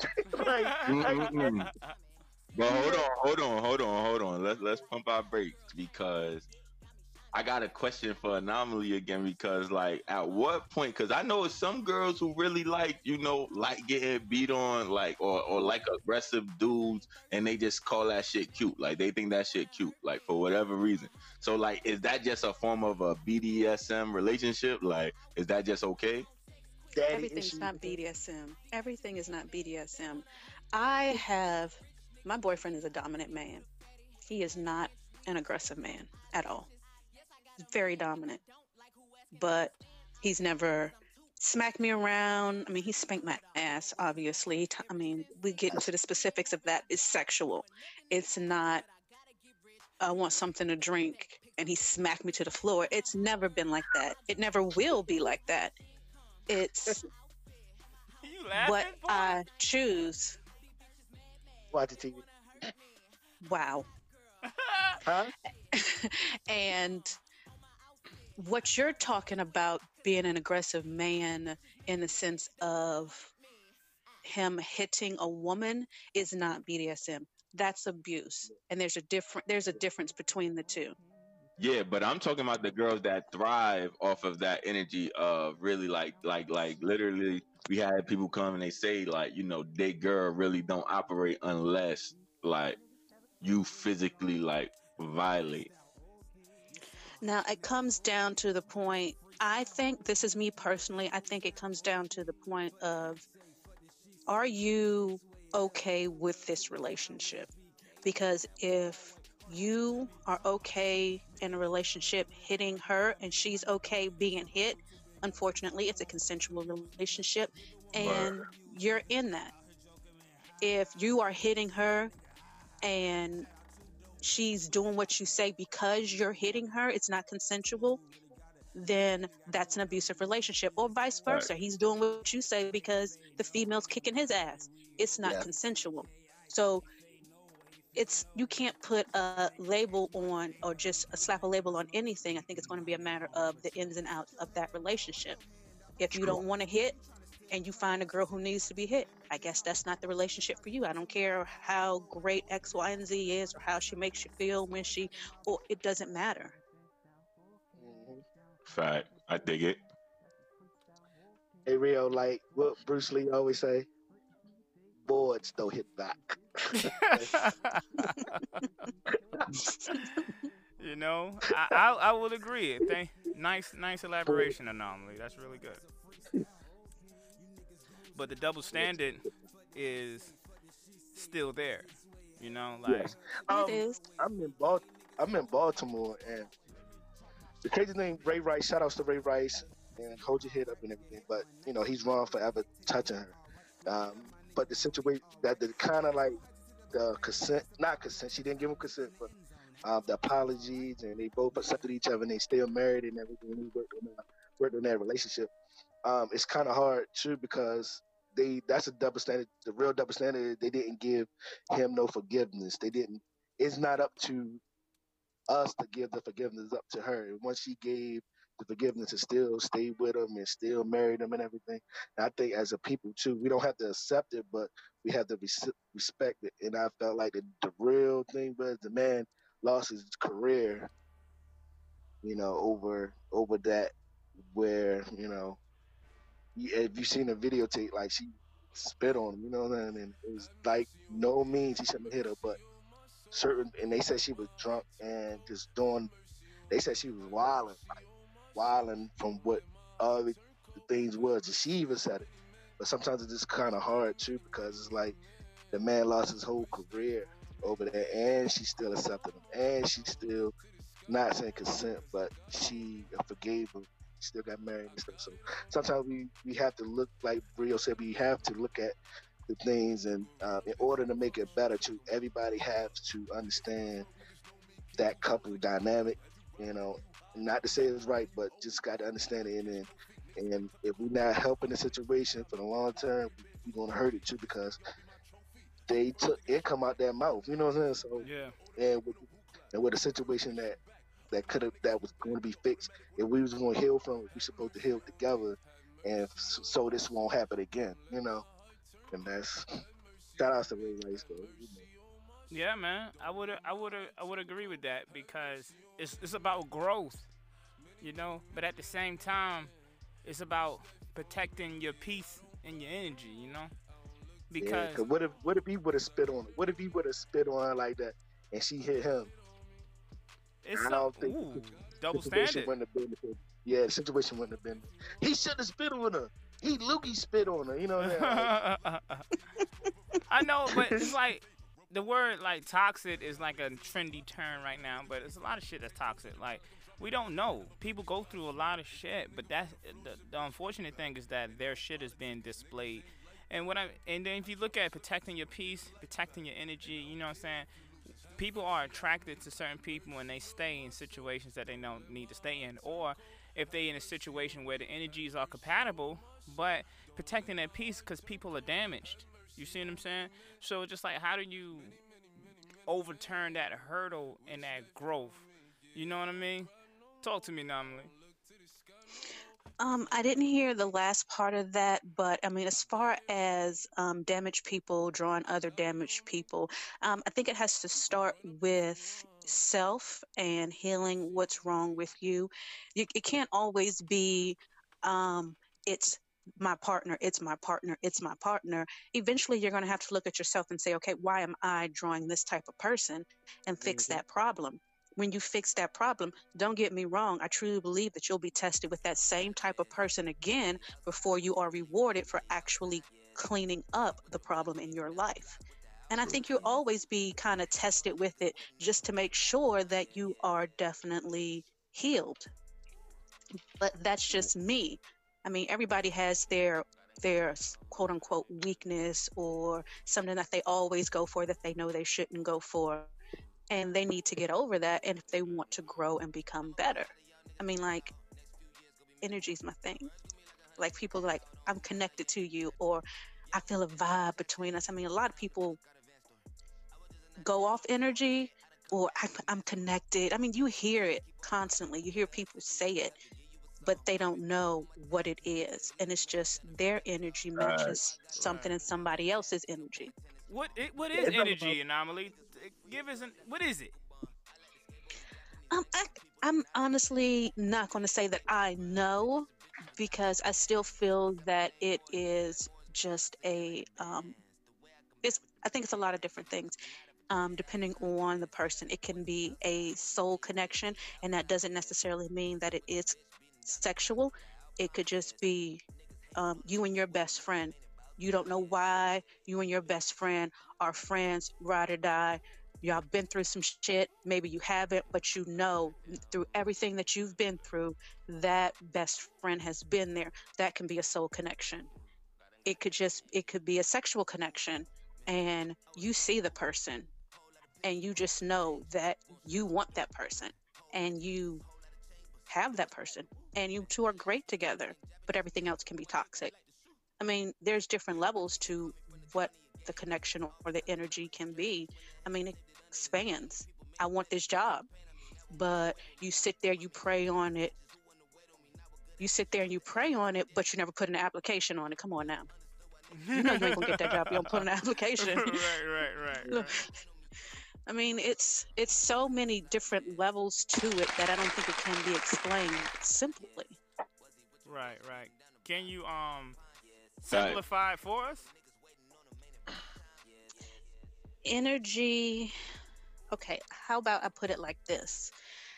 But hold on. Let's pump our brakes because I got a question for Anomaly again because like at what point, because I know some girls who really like getting beat on like or like aggressive dudes and they just call that shit cute. Like they think that shit cute, like for whatever reason. So like is that just a form of a BDSM relationship? Like is that just okay? Everything's not BDSM. Everything is not BDSM. My boyfriend is a dominant man. He is not an aggressive man at all. Very dominant, but he's never smacked me around. I mean, he spanked my ass, obviously. I mean, we get into the specifics of that. It's sexual. It's not, I want something to drink, and he smacked me to the floor. It's never been like that. It never will be like that. It's what I choose. Watch the TV. Wow. Huh? And what you're talking about being an aggressive man in the sense of him hitting a woman is not BDSM. That's abuse. And there's a difference between the two. Yeah, but I'm talking about the girls that thrive off of that energy of really like literally we had people come and they say like, you know, they girl really don't operate unless like you physically like violate. Now, it comes down to the point, I think, this is me personally, I think it comes down to the point of, are you okay with this relationship? Because if you are okay in a relationship hitting her and she's okay being hit, unfortunately, it's a consensual relationship and Word. you're in that. If you are hitting her and she's doing what you say because you're hitting her, it's not consensual, then that's an abusive relationship. Or vice Right. versa. He's doing what you say because the female's kicking his ass. It's not Yeah. consensual. So you can't put a label on or just slap a label on anything. I think it's going to be a matter of the ins and outs of that relationship. If you don't want to hit and you find a girl who needs to be hit, I guess that's not the relationship for you. I don't care how great X, Y, and Z is or how she makes you feel when or it doesn't matter. Mhm. Fact. I dig it. Hey Rio, like what Bruce Lee always say, boards don't hit back. You know, I would agree. Nice elaboration, Anomaly. That's really good. But the double standard is still there. You know, like Yes. It is. I'm in Baltimore, and the crazy thing, Ray Rice. Shout outs to Ray Rice and hold your head up and everything. But you know he's wrong for ever touching her. But the situation that the kind of like the consent, not consent. She didn't give him consent, but the apologies, and they both accepted each other, and they still married and everything. And he worked on that relationship. It's kind of hard too because that's a double standard. The real double standard. They didn't give him no forgiveness. They didn't. It's not up to us to give the forgiveness, up to her. And once she gave the forgiveness and still stayed with him and still married him and everything, and I think as a people too, we don't have to accept it, but we have to respect it. And I felt like the real thing was the man lost his career, you know, over that. Where if you seen the videotape, like she spit on him, you know what I mean? And it was like no means he shouldn't have hit her, but and they said she was drunk and just doing. They said she was wilding, like wilding from what all the things was. And she even said it. But sometimes it's just kind of hard too because it's like the man lost his whole career over there, and she still accepted him, and she still not saying consent, but she forgave him. Still got married and stuff. So sometimes we have to look, like Rio said, we have to look at the things, and in order to make it better, too, everybody has to understand that couple dynamic. You know, not to say it's right, but just got to understand it. And if we're not helping the situation for the long term, we're gonna hurt it too because they took income out their mouth. You know what I'm saying? So yeah. and with a situation that was going to be fixed, if we was going to heal from it, we supposed to heal together, and so this won't happen again. You know, and that's shout out to Ray Rice though. Yeah, man. I would agree with that because it's about growth, you know. But at the same time, it's about protecting your peace and your energy, you know. Yeah, Because cause what if he would have spit on her? What if he would have spit on her like that and she hit him? it's I don't think double the situation standard. wouldn't have been. Yeah, the situation wouldn't have been. He should have spit on her. Lukey spit on her. You know what I'm saying? I know, but it's like the word like toxic is like a trendy term right now, but it's a lot of shit that's toxic. Like we don't know. People go through a lot of shit, but that's the unfortunate thing is that their shit is being displayed. And then if you look at protecting your peace, protecting your energy, you know what I'm saying? People are attracted to certain people and they stay in situations that they don't need to stay in, or if they in a situation where the energies are compatible, but protecting their peace because people are damaged. You see what I'm saying? So just like how do you overturn that hurdle and that growth? You know what I mean? Talk to me, Namely. I didn't hear the last part of that, but I mean, as far as damaged people drawing other damaged people, I think it has to start with self and healing what's wrong with you. It can't always be, it's my partner, it's my partner, it's my partner. Eventually, you're going to have to look at yourself and say, okay, why am I drawing this type of person, and fix Mhm. that problem. When you fix that problem, don't get me wrong, I truly believe that you'll be tested with that same type of person again before you are rewarded for actually cleaning up the problem in your life. And I True. think you'll always be kind of tested with it just to make sure that you are definitely healed. But that's just me. I mean, everybody has their quote unquote weakness or something that they always go for that they know they shouldn't go for, and they need to get over that, and if they want to grow and become better. I mean, like, energy's my thing. Like, people like, I'm connected to you, or I feel a vibe between us. I mean, a lot of people go off energy, or I'm connected. I mean, you hear it constantly. You hear people say it, but they don't know what it is, and it's just their energy matches something Right. in somebody else's energy. What Yeah, is it's all about. energy, Anomaly? Give us what is it? I, I'm honestly not going to say that I know, because I still feel that it is just a it's I think it's a lot of different things. Depending on the person, it can be a soul connection, and that doesn't necessarily mean that it is sexual. It could just be you and your best friend. You don't know why you and your best friend are friends, ride or die. Y'all been through some shit. Maybe you haven't, but you know through everything that you've been through, that best friend has been there. That can be a soul connection. It could be a sexual connection, and you see the person and you just know that you want that person, and you have that person, and you two are great together, but everything else can be toxic. I mean, there's different levels to what the connection or the energy can be. I mean, it expands. I want this job, but you sit there, you pray on it. You sit there and you pray on it, but you never put an application on it. Come on now. You know you ain't gonna get that job. You don't put an application. Right. I mean, it's so many different levels to it that I don't think it can be explained simply. Right. Can you Right. simplify it for us? Energy. Okay, how about I put it like this?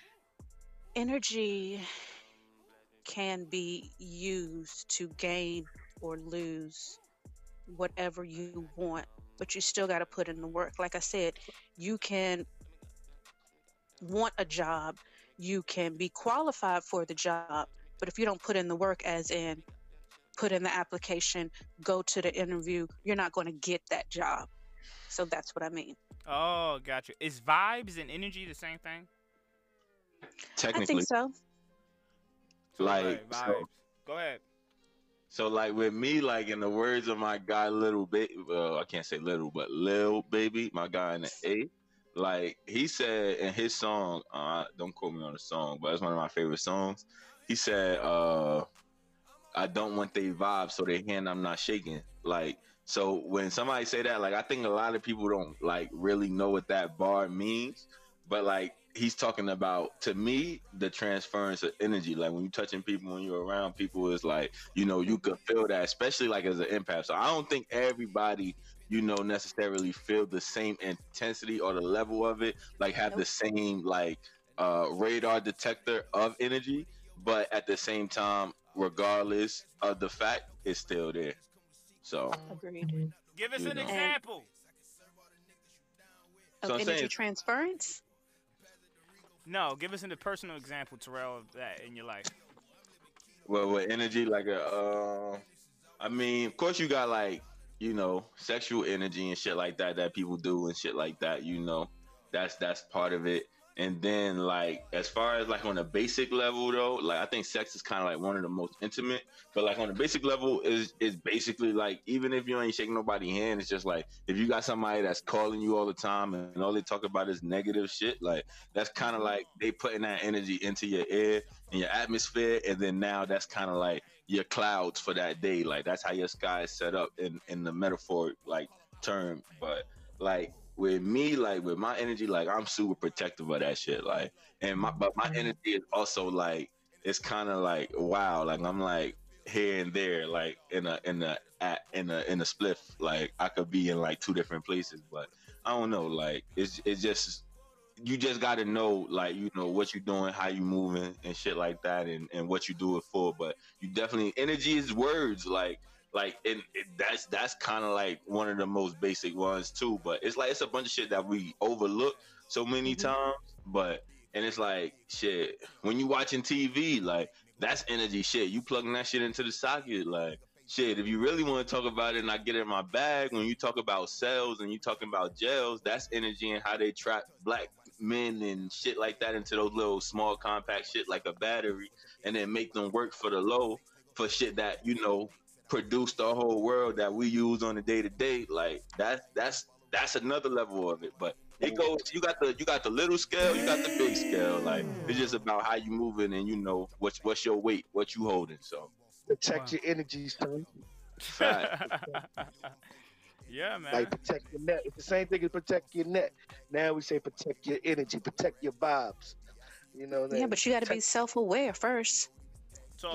Energy can be used to gain or lose whatever you want, but you still got to put in the work. Like I said, you can want a job, you can be qualified for the job, but if you don't put in the work, as in put in the application, go to the interview, you're not going to get that job. So that's what I mean. Oh, gotcha. Is vibes and energy the same thing? I think Technically, so. So like right, vibes. Go ahead. so like with me, like in the words of my guy, little baby. Well, I can't say little, but Lil Baby, my guy in the A. Like he said in his song, don't quote me on the song, but it's one of my favorite songs. He said, I don't want they vibe, so they hand I'm not shaking. Like, so when somebody say that, like I think a lot of people don't like really know what that bar means, but like he's talking about, to me, the transference of energy. Like when you're touching people, when you're around people, is like, you Hmm. can feel that, especially like as an empath. So I don't think everybody, necessarily feel the same intensity or the level of it, like have the Nope. same like radar detector of energy, but at the same time, regardless of the fact, it's still there. So, Agreed. Give us you an know. And example. So of I'm saying, energy transference. No, give us a personal example, Terrell, of that in your life. well, with energy, like I mean, of course, you got like, sexual energy and shit like that people do and shit like that. That's part of it. And then like as far as like on a basic level though, like I think sex is kind of like one of the most intimate. But like on the basic level is basically like even if you ain't shaking nobody's hand, it's just like if you got somebody that's calling you all the time and all they talk about is negative shit, like that's kind of like they putting that energy into your air and your atmosphere, and then now that's kind of like your clouds for that day. Like that's how your sky is set up in the metaphoric like term. But like with me, like with my energy, like I'm super protective of that shit. Like, but my energy is also like it's kind of like wow, like I'm like here and there, like in a spliff. Like I could be in like two different places, but I don't know. Like it's just you just got to know, like you know what you're doing, how you moving, and shit like that, and what you do it for. But you definitely energy is words, like and that's kind of like one of the most basic ones too. But it's like it's a bunch of shit that we overlook so many times. But and it's like shit when you watching TV, like that's energy shit. You plugging that shit into the socket, like shit. If you really want to talk about it, and I get it in my bag, when you talk about cells and you talking about gels, that's energy and how they trap black men and shit like that into those little small compact shit like a battery, and then make them work for the low for shit that you know produce the whole world that we use on a day to day. Like that's another level of it. But it goes. You got the little scale, you got the big scale. Like it's just about how you moving and you know what's your weight, what you holding. So protect your energy, son. Yeah, man. Like protect your net. It's the same thing as protect your net. Now we say protect your energy, protect your vibes. You know. Yeah, but you got to be self-aware first. So,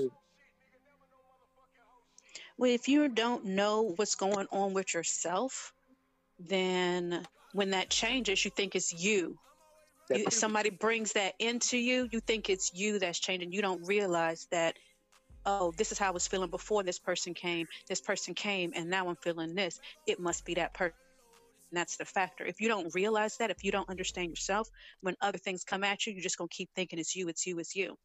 well, if you don't know what's going on with yourself, then when that changes, you think it's you. If somebody brings that into you, you think it's you that's changing. You don't realize that, oh, this is how I was feeling before this person came. This person came, and now I'm feeling this. It must be that person. And that's the factor. If you don't realize that, if you don't understand yourself, when other things come at you, you're just going to keep thinking it's you, it's you, it's you.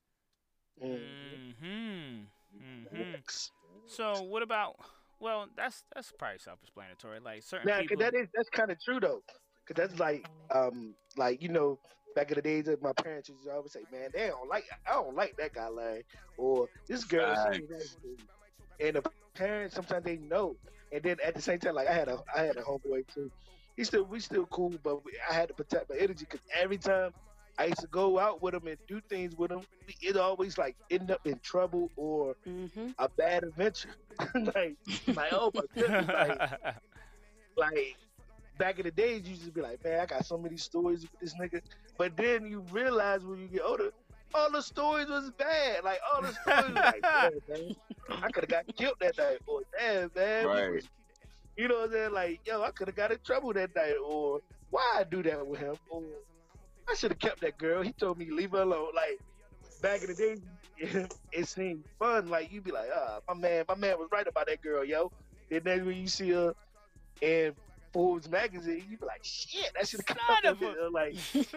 So what about? Well, that's probably self-explanatory. Like certain people. That's kind of true though, because that's like you know, back in the days of my parents used to always say, man, I don't like that guy, like, or this girl. And the parents sometimes they know, and then at the same time, like I had a homeboy too. We still cool, but I had to protect my energy because every time I used to go out with him and do things with him, it always like end up in trouble or a bad adventure. like oh my goodness, like back in the days, you used to be like, man, I got so many stories with this nigga. But then you realize when you get older, all the stories was bad. Like all the stories, like, man, I could have got killed that night, or damn, man, right. You know what I'm saying? Like, yo, I could have got in trouble that night, or why I do that with him, or I should have kept that girl. He told me leave her alone. Like back in the day, it seemed fun. Like you'd be like, my man was right about that girl, yo. And then when you see her in Forbes magazine, you be like, shit, that should have come up. Like,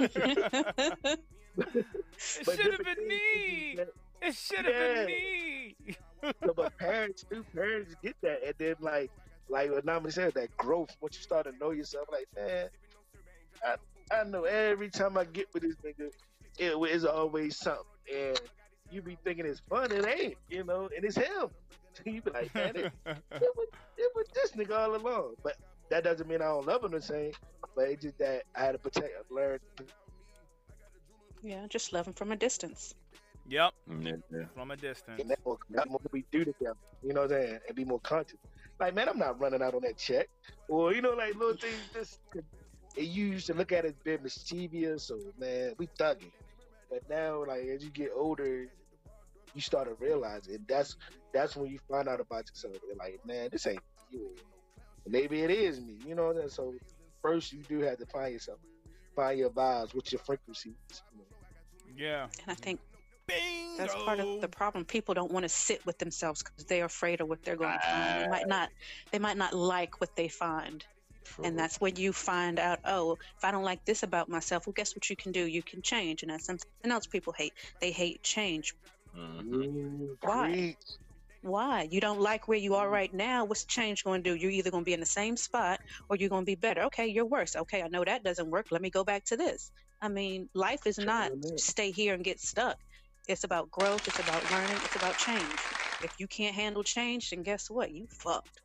it should have been me. It should have been me. So, but parents get that, and then like what Nami said, that growth. Once you start to know yourself, like, man, I know every time I get with this nigga, it's always something, and you be thinking it's fun, it ain't, you know, and it's him. You be like, man, it was this nigga all along. But that doesn't mean I don't love him the same. But it's just that I had to learn. Yeah, just love him from a distance. Yep, from a distance. And that's what we do together, you know what I'm saying, and be more conscious. Like, man, I'm not running out on that check, or you know, like little things. Just and you used to look at it as being mischievous, so man, we thugging. But now, like as you get older, you start to realize it. That's when you find out about yourself. You're like, man, this ain't you. Maybe it is me, you know what I'm saying? So first, you do have to find yourself, find your vibes, what's your frequencies. You know? Yeah, and I think. Bingo. That's part of the problem. People don't want to sit with themselves because they're afraid of what they're going to find. They might not like what they find. True. And that's when you find out, oh, if I don't like this about myself, well, guess what you can do? You can change. And that's something else people hate. They hate change. Mm-hmm. Why? Why? You don't like where you are right now. What's change going to do? You're either going to be in the same spot or you're going to be better. Okay, you're worse. Okay, I know that doesn't work. Let me go back to this. I mean, life is not stay here and get stuck. It's about growth. It's about learning. It's about change. If you can't handle change, then guess what? You fucked.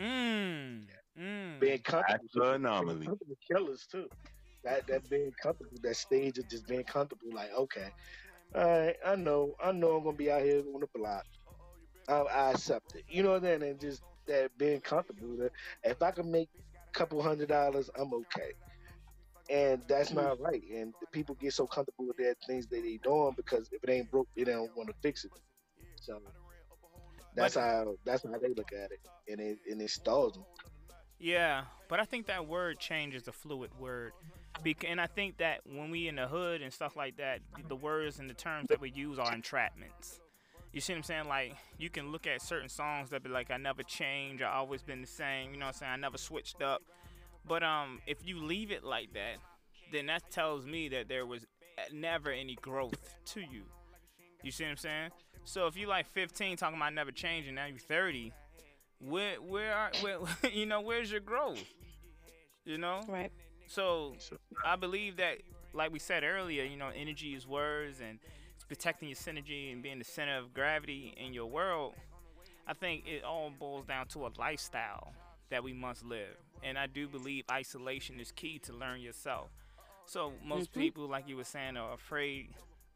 Being comfortable. Anomaly. Comfortable killers too. That being comfortable, that stage of just being comfortable. Like, okay, all right, I know I'm gonna be out here on the block. I accept it. You know what I mean? And just that being comfortable. That if I can make a couple $100, I'm okay. And that's not right. And the people get so comfortable with their things that they doing because if it ain't broke, they don't want to fix it. So that's how they look at it, and it stalls them. Yeah, but I think that word change is a fluid word. And I think that when we in the hood and stuff like that, the words and the terms that we use are entrapments. You see what I'm saying? Like, you can look at certain songs that be like, I never changed, I always been the same, you know what I'm saying? I never switched up. But if you leave it like that, then that tells me that there was never any growth to you. You see what I'm saying? So if you like 15 talking about never changing, now you're 30, where you know, where's your growth? You know? Right. So I believe that, like we said earlier, you know, energy is words, and protecting your synergy and being the center of gravity in your world. I think it all boils down to a lifestyle that we must live. And I do believe isolation is key to learn yourself. So most people, like you were saying, are afraid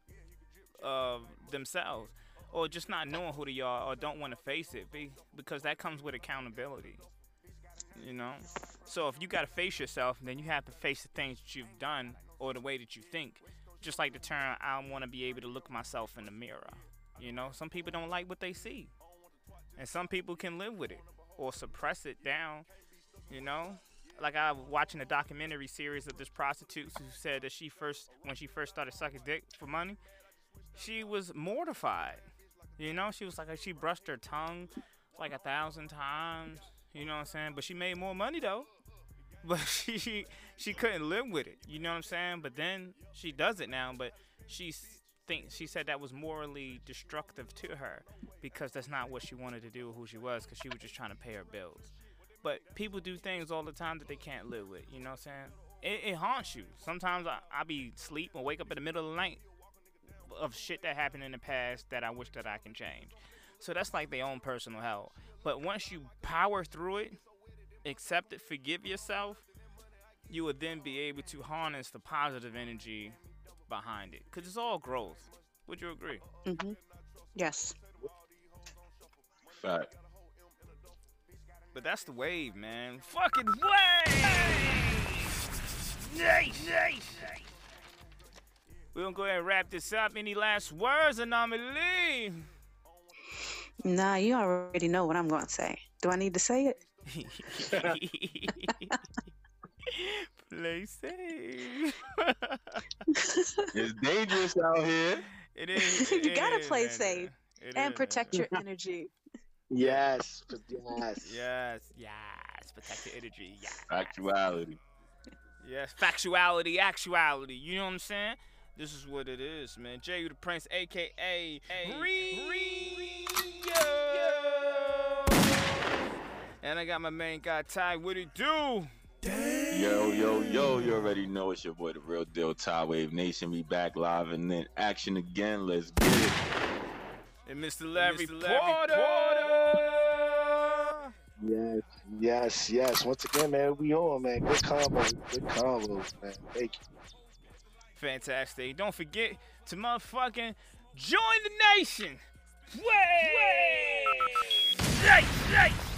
of themselves, or just not knowing who they are, or don't want to face it, because that comes with accountability. You know? So if you got to face yourself, then you have to face the things that you've done or the way that you think. Just like the term, I want to be able to look myself in the mirror. You know, some people don't like what they see, and some people can live with it or suppress it down. You know, like I was watching a documentary series of this prostitute who said that when she first started sucking dick for money, she was mortified. You know, she was like, she brushed her tongue like 1,000 times. You know what I'm saying? But she made more money though. But she couldn't live with it. You know what I'm saying? But then she does it now. But she said that was morally destructive to her because that's not what she wanted to do or who she was, because she was just trying to pay her bills. But people do things all the time that they can't live with. You know what I'm saying? It haunts you. Sometimes I be asleep and wake up in the middle of the night of shit that happened in the past that I wish that I can change. So that's like their own personal hell. But once you power through it, accept it, forgive yourself, you will then be able to harness the positive energy behind it. Because it's all growth. Would you agree? Yes. Fact. But that's the wave, man. Fucking wave! Nice. We're going to go ahead and wrap this up. Any last words, Anomaly? Nah, you already know what I'm going to say. Do I need to say it? Play safe. It's dangerous out here. It is. You got to play safe and protect your energy. Yes. Protect your energy. Yeah. Actuality. Yes, factuality, actuality. You know what I'm saying? This is what it is, man. Jay the Prince, a.k.a. Rio. And I got my main guy, Ty. What it do? Yo, you already know it's your boy, the real deal, Ty Wave Nation. We back live and in action again. Let's get it. And Mr. Larry Porter. Yes. Once again, man, we on, man. Good combos, man. Thank you. Fantastic. Don't forget to motherfucking join the nation. Way! Nice.